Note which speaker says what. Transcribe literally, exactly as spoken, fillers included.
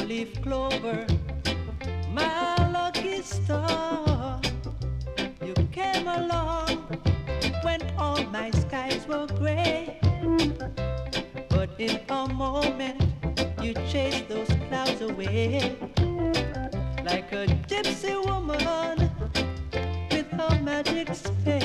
Speaker 1: four-leaf clover, my lucky star. You came along when all my skies were gray, but in a moment you chased those clouds away, like a gypsy woman with her magic spell.